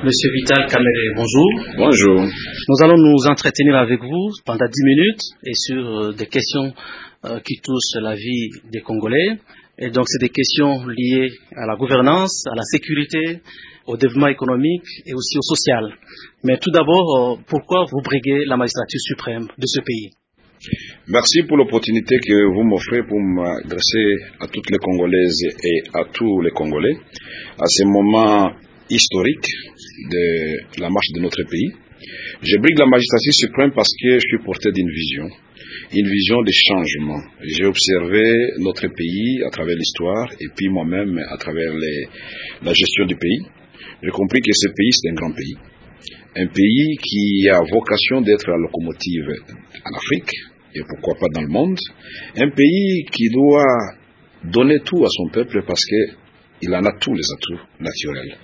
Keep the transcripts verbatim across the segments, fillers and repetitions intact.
Monsieur Vital Kamere, bonjour. Bonjour. Nous allons nous entretenir avec vous pendant dix minutes et sur euh, des questions euh, qui touchent la vie des Congolais. Et donc, c'est des questions liées à la gouvernance, à la sécurité, au développement économique et aussi au social. Mais tout d'abord, euh, pourquoi vous briguez la magistrature suprême de ce pays? Merci pour l'opportunité que vous m'offrez pour m'adresser à toutes les Congolaises et à tous les Congolais à ce moment historique de la marche de notre pays. Je brigue la magistrature suprême parce que je suis porté d'une vision, une vision de changement. J'ai observé notre pays à travers l'histoire et puis moi-même à travers les, la gestion du pays. J'ai compris que ce pays, c'est un grand pays. Un pays qui a vocation d'être la locomotive en Afrique, et pourquoi pas dans le monde. Un pays qui doit donner tout à son peuple parce qu'il en a tous les atouts naturels.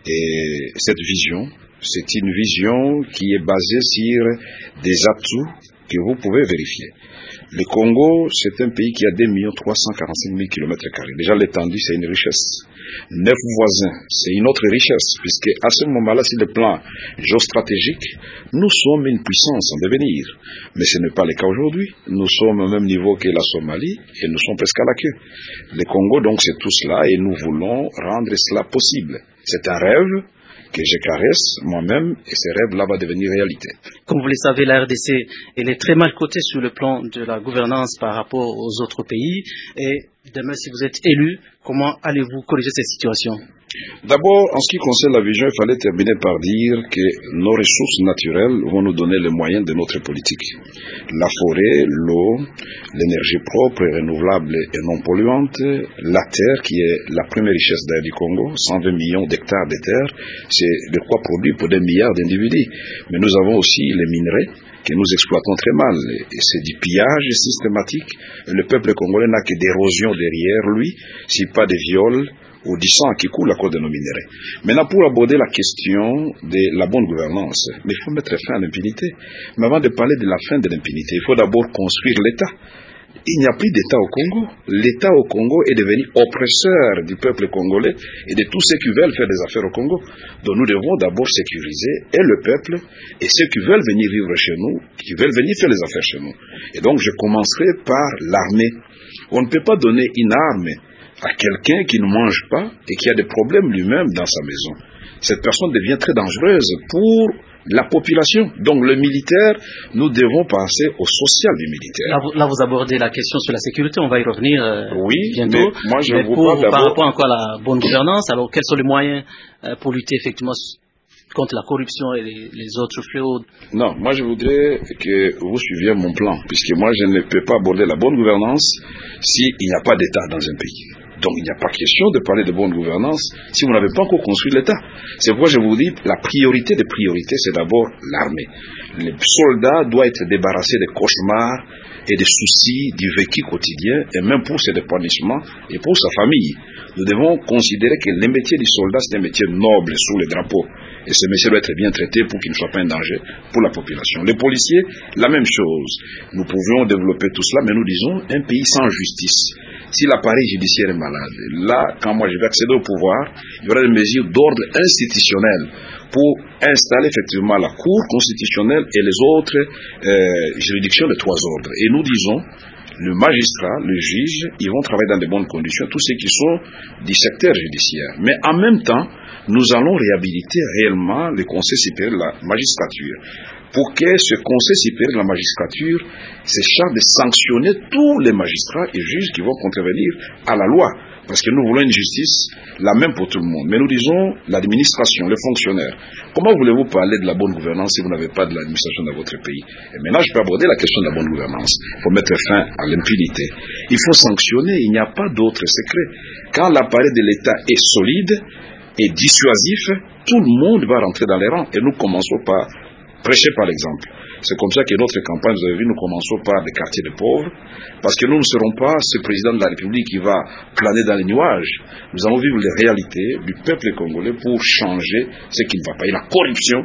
Et cette vision, c'est une vision qui est basée sur des atouts que vous pouvez vérifier. Le Congo, c'est un pays qui a deux millions trois cent quarante-cinq mille kilomètres carrés. Déjà, l'étendue, c'est une richesse. Neuf voisins, c'est une autre richesse, puisque à ce moment-là, sur le plan géostratégique, nous sommes une puissance en devenir. Mais ce n'est pas le cas aujourd'hui. Nous sommes au même niveau que la Somalie et nous sommes presque à la queue. Le Congo, donc, c'est tout cela et nous voulons rendre cela possible. C'est un rêve que je caresse moi-même et ce rêve-là va devenir réalité. Comme vous le savez, la R D C elle est très mal cotée sur le plan de la gouvernance par rapport aux autres pays. Et demain, si vous êtes élu, comment allez-vous corriger cette situation? D'abord, en ce qui concerne la vision, il fallait terminer par dire que nos ressources naturelles vont nous donner les moyens de notre politique. La forêt, l'eau, l'énergie propre et renouvelable et non polluante, la terre qui est la première richesse d'air du Congo, cent vingt millions d'hectares de terre, c'est de quoi produire pour des milliards d'individus. Mais nous avons aussi les minerais que nous exploitons très mal. Et c'est du pillage systématique. Et le peuple congolais n'a que d'érosion derrière lui, si pas de viol ou du sang qui coule à cause de nos minéraux. Maintenant, pour aborder la question de la bonne gouvernance, il faut mettre fin à l'impunité. Mais avant de parler de la fin de l'impunité, il faut d'abord construire l'État. Il n'y a plus d'État au Congo. L'État au Congo est devenu oppresseur du peuple congolais et de tous ceux qui veulent faire des affaires au Congo. Donc nous devons d'abord sécuriser et le peuple et ceux qui veulent venir vivre chez nous, qui veulent venir faire les affaires chez nous. Et donc je commencerai par l'armée. On ne peut pas donner une arme à quelqu'un qui ne mange pas et qui a des problèmes lui-même dans sa maison. Cette personne devient très dangereuse pour la population. Donc le militaire, nous devons passer au social du militaire. Là vous, là, vous abordez la question sur la sécurité, on va y revenir euh, oui, bientôt. Mais moi, je mais vous pour, parle par rapport encore à la bonne gouvernance, alors quels sont les moyens euh, pour lutter effectivement contre la corruption et les, les autres fléaux? Non, moi je voudrais que vous suiviez mon plan, puisque moi je ne peux pas aborder la bonne gouvernance s'il n'y a pas d'État dans un pays. Donc il n'y a pas question de parler de bonne gouvernance si vous n'avez pas encore construit l'État. C'est pourquoi je vous dis, la priorité des priorités, c'est d'abord l'armée. Le soldat doit être débarrassé des cauchemars et des soucis du vécu quotidien, et même pour ses épanouissements et pour sa famille. Nous devons considérer que le métier du soldat, c'est un métier noble sous le drapeau. Et ce métier doit être bien traité pour qu'il ne soit pas un danger pour la population. Les policiers, la même chose. Nous pouvions développer tout cela, mais nous disons un pays sans justice. Si l'appareil judiciaire est malade, là, quand moi je vais accéder au pouvoir, il y aura des mesures d'ordre institutionnel pour installer effectivement la Cour constitutionnelle et les autres euh, juridictions de trois ordres. Et nous disons, le magistrat, le juge, ils vont travailler dans de bonnes conditions, tous ceux qui sont du secteur judiciaire. Mais en même temps, nous allons réhabiliter réellement le Conseil supérieur de la magistrature, pour que ce Conseil supérieur de la magistrature se charge de sanctionner tous les magistrats et juges qui vont contrevenir à la loi. Parce que nous voulons une justice la même pour tout le monde. Mais nous disons l'administration, les fonctionnaires. Comment voulez-vous parler de la bonne gouvernance si vous n'avez pas de l'administration dans votre pays? Et maintenant, je peux aborder la question de la bonne gouvernance. Il faut mettre fin à l'impunité. Il faut sanctionner, il n'y a pas d'autre secret. Quand l'appareil de l'État est solide et dissuasif, tout le monde va rentrer dans les rangs. Et nous commençons par prêcher par l'exemple. C'est comme ça que notre campagne, vous avez vu, nous commençons par des quartiers de pauvres, parce que nous ne serons pas ce président de la République qui va planer dans les nuages. Nous allons vivre les réalités du peuple congolais pour changer ce qui ne va pas. Et la corruption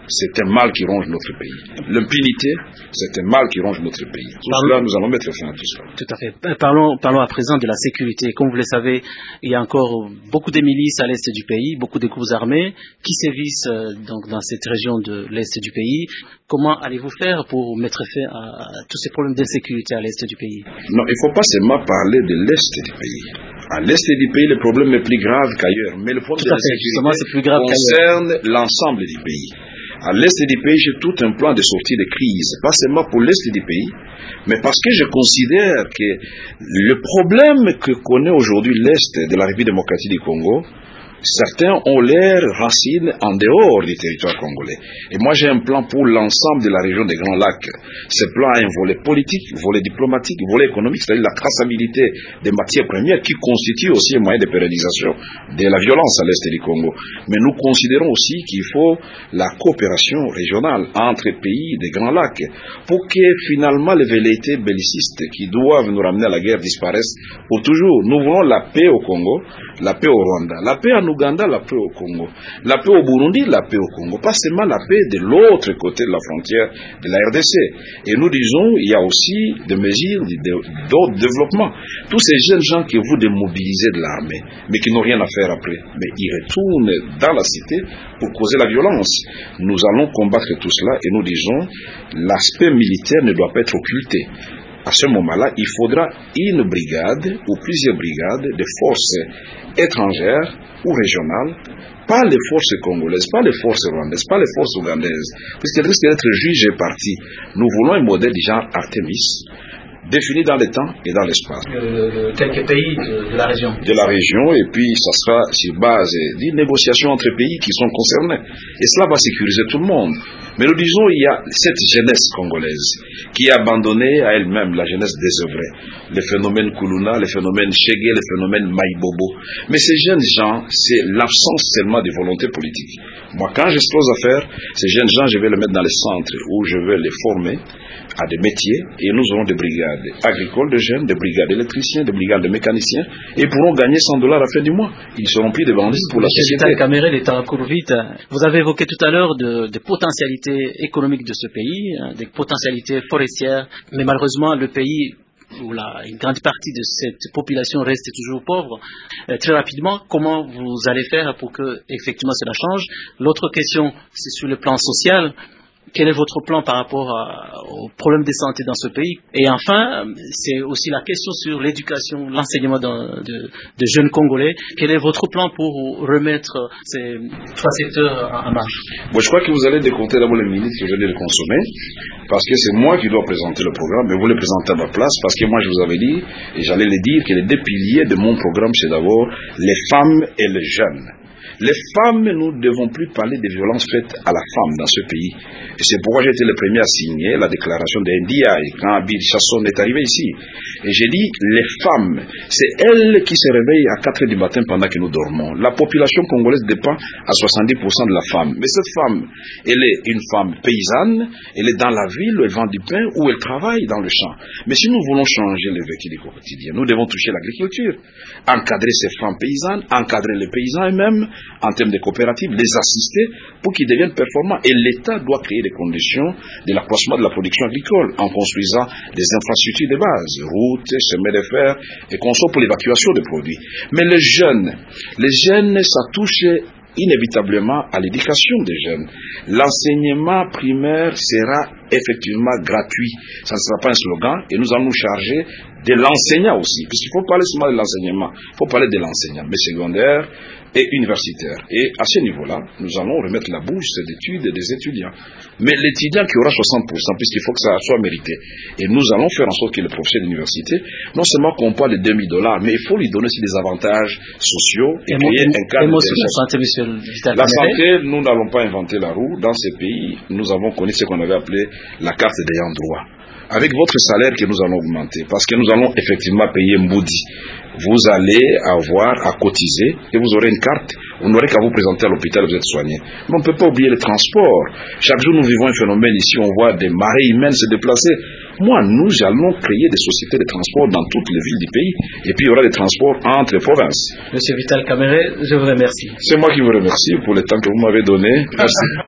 c'est un mal qui ronge notre pays. L'impunité, c'est un mal qui ronge notre pays. Tout parlons, cela, nous allons mettre fin à tout cela. Tout à fait. Parlons, parlons à présent de la sécurité. Comme vous le savez, il y a encore beaucoup de milices à l'est du pays, beaucoup de groupes armés qui sévissent euh, donc dans cette région de l'est du pays. Comment allez-vous faire pour mettre fin à, à tous ces problèmes d'insécurité à l'est du pays? Non, il ne faut pas seulement parler de l'est du pays. À l'est du pays, le problème est plus grave qu'ailleurs. Mais le problème de la sécurité concerne l'ensemble du pays. À l'est du pays, j'ai tout un plan de sortie de crise, pas seulement pour l'est du pays, mais parce que je considère que le problème que connaît aujourd'hui l'est de la République démocratique du Congo, certains ont leurs racines en dehors du territoire congolais. Et moi, j'ai un plan pour l'ensemble de la région des Grands Lacs. Ce plan a un volet politique, volet diplomatique, volet économique, c'est-à-dire la traçabilité des matières premières qui constitue aussi un moyen de pérennisation de la violence à l'est du Congo. Mais nous considérons aussi qu'il faut la coopération régionale entre pays des Grands Lacs pour que finalement les velléités bellicistes qui doivent nous ramener à la guerre disparaissent pour toujours. Nous voulons la paix au Congo, la paix au Rwanda, la paix en Ouganda, la paix au Congo, la paix au Burundi, la paix au Congo, pas seulement la paix de l'autre côté de la frontière de la R D C. Et nous disons, il y a aussi des mesures d'autres développements. Tous ces jeunes gens que vous démobilisez de l'armée, mais qui n'ont rien à faire après, mais ils retournent dans la cité pour causer la violence. Nous allons combattre tout cela et nous disons, l'aspect militaire ne doit pas être occulté. À ce moment-là, il faudra une brigade ou plusieurs brigades de forces étrangères ou régionales, pas les forces congolaises, pas les forces rwandaises, pas les forces ougandaises, puisqu'elles risquent d'être jugées parties. Nous voulons un modèle du genre Artemis, défini dans le temps et dans l'espace. Euh, quelques pays de, de la région. De la région, et puis ça sera sur base d'une négociation entre pays qui sont concernés. Et cela va sécuriser tout le monde. Mais nous disons, il y a cette jeunesse congolaise qui a abandonné à elle-même la jeunesse désœuvrée. Le phénomène Kuluna, le phénomène Chege, le phénomène Maïbobo. Mais ces jeunes gens, c'est l'absence seulement de volonté politique. Moi, quand j'expose à faire, ces jeunes gens, je vais les mettre dans les centres où je vais les former à des métiers, et nous aurons des brigades agricoles de jeunes, des brigades d'électriciens, des brigades de mécaniciens, et ils pourront gagner cent dollars à la fin du mois. Ils seront plus de bandits pour la société. Vital Kamerhe, l'État court vite. Vous avez évoqué tout à l'heure de, de potentialités économiques de ce pays, hein, des potentialités forestières, mais malheureusement le pays où la, une grande partie de cette population reste toujours pauvre. Euh, très rapidement, comment vous allez faire pour que effectivement cela change? L'autre question, c'est sur le plan social. Quel est votre plan par rapport à, aux problèmes de santé dans ce pays? Et enfin, c'est aussi la question sur l'éducation, l'enseignement de, de, de jeunes Congolais. Quel est votre plan pour remettre ces trois secteurs en marche? Bon, je crois que vous allez décompter d'abord les minutes que je vais les consommer, parce que c'est moi qui dois présenter le programme, mais vous le présentez à ma place, parce que moi je vous avais dit, et j'allais le dire, que les deux piliers de mon programme, c'est d'abord les femmes et les jeunes. Les femmes, nous ne devons plus parler des violences faites à la femme dans ce pays. Et c'est pourquoi j'ai été le premier à signer la déclaration d'Indiaï quand Abid Chasson est arrivé ici. Et j'ai dit, les femmes, c'est elles qui se réveillent à quatre heures du matin pendant que nous dormons. La population congolaise dépend à soixante-dix pour cent de la femme. Mais cette femme, elle est une femme paysanne, elle est dans la ville, elle vend du pain ou elle travaille dans le champ. Mais si nous voulons changer le vécu du quotidien, nous devons toucher l'agriculture, encadrer ces femmes paysannes, encadrer les paysans eux-mêmes, en termes de coopératives, les assister pour qu'ils deviennent performants. Et l'État doit créer les conditions de l'accroissement de la production agricole en construisant des infrastructures de base, routes, chemins de fer et consorts pour l'évacuation des produits. Mais les jeunes, les jeunes, ça touche inévitablement à l'éducation des jeunes. L'enseignement primaire sera effectivement gratuit. Ça ne sera pas un slogan et nous allons nous charger de l'enseignant aussi, puisqu'il faut parler seulement de l'enseignement, il faut parler de l'enseignant, mais secondaire et universitaire. Et à ce niveau-là, nous allons remettre la bourse d'études des étudiants. Mais l'étudiant qui aura soixante pour cent, puisqu'il faut que ça soit mérité. Et nous allons faire en sorte que le professeur d'université, non seulement qu'on parle de deux mille dollars, mais il faut lui donner aussi des avantages sociaux et, et créer un cadre de la santé, monsieur La santé, nous n'allons pas inventer la roue. Dans ces pays, nous avons connu ce qu'on avait appelé la carte d'ayant droit. Avec votre salaire que nous allons augmenter, parce que nous allons effectivement payer Mboudi. Vous allez avoir à cotiser et vous aurez une carte. Vous n'aurez qu'à vous présenter à l'hôpital, vous êtes soigné. Mais on ne peut pas oublier le transport. Chaque jour, nous vivons un phénomène ici, on voit des marées humaines se déplacer. Moi, nous allons créer des sociétés de transport dans toutes les villes du pays. Et puis, il y aura des transports entre les provinces. Monsieur Vital Kamerhe, je vous remercie. C'est moi qui vous remercie pour le temps que vous m'avez donné. Merci.